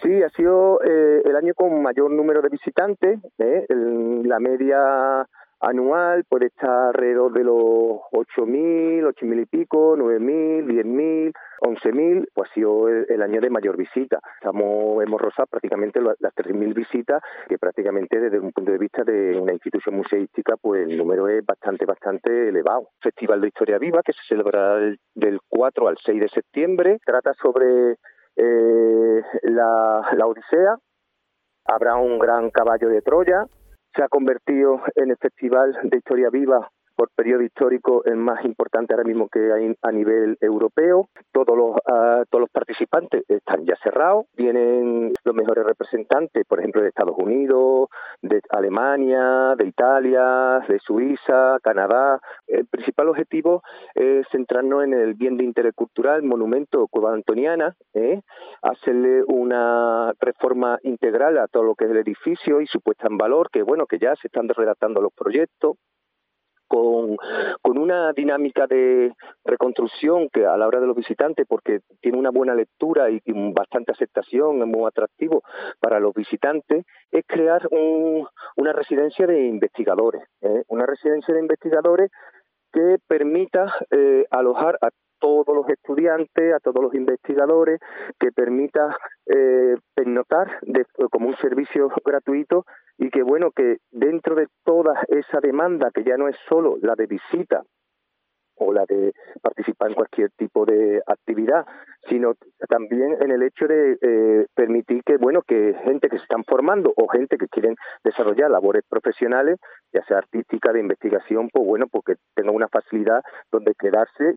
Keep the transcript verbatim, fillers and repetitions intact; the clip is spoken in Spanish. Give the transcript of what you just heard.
Sí, ha sido eh, el año con mayor número de visitantes. ¿eh? El- la media anual puede estar alrededor de los ocho mil, ocho mil y pico, nueve mil, diez mil, once mil. Pues ha sido el, el año de mayor visita. Estamos, hemos rozado prácticamente lo- las tres mil visitas, que prácticamente desde un punto de vista de una institución museística, pues el número es bastante, bastante elevado. Festival de Historia Viva, que se celebrará del, del cuatro al seis de septiembre, trata sobre eh, la, la Odisea. Habrá un gran caballo de Troya. Se ha convertido en el Festival de Historia Viva por periodo histórico el más importante ahora mismo que hay a nivel europeo. Todos los, uh, todos los participantes están ya cerrados. Vienen los mejores representantes, por ejemplo, de Estados Unidos, de Alemania, de Italia, de Suiza, Canadá. El principal objetivo es centrarnos en el bien de interés cultural, monumento Cueva Antoniana, ¿eh? hacerle una reforma integral a todo lo que es el edificio y su puesta en valor, que bueno, que ya se están redactando los proyectos, con, con una dinámica de reconstrucción que a la hora de los visitantes, porque tiene una buena lectura y, y bastante aceptación, es muy atractivo para los visitantes, es crear un, una residencia de investigadores, ¿eh? una residencia de investigadores que permita eh, alojar a todos los estudiantes, a todos los investigadores, que permita eh, pernotar de, como un servicio gratuito y que, bueno, que dentro de toda esa demanda, que ya no es solo la de visita o la de participar en cualquier tipo de actividad, sino también en el hecho de eh, permitir que, bueno, que gente que se están formando o gente que quieren desarrollar labores profesionales, ya sea artística, de investigación, pues bueno, porque tenga una facilidad donde quedarse